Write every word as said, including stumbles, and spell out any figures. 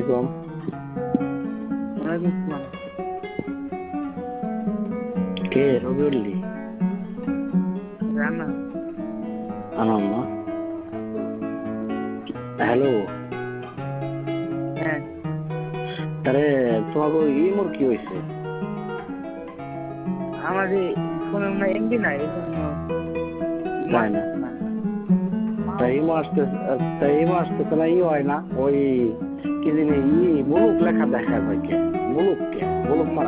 আলাইকুম। ওয়ালাইকুম আসসালাম। কে রবিউল্লি? রানা। আনাম না। হ্যালো। হ্যাঁ, তারে তোমাকে ইমোর কি হয়েছে? আমার এই ফোনে মনে হয় এমবি নাই, এই জন্য ইমো তাই না? আসতেছে না। তাই ইমো আসতে তাই ইমো আসতেছে না, ই হয় না ওই কি জানি ই মুলুক লেখা দেখা যায় কে? মুলুক কে? মুলুক মারা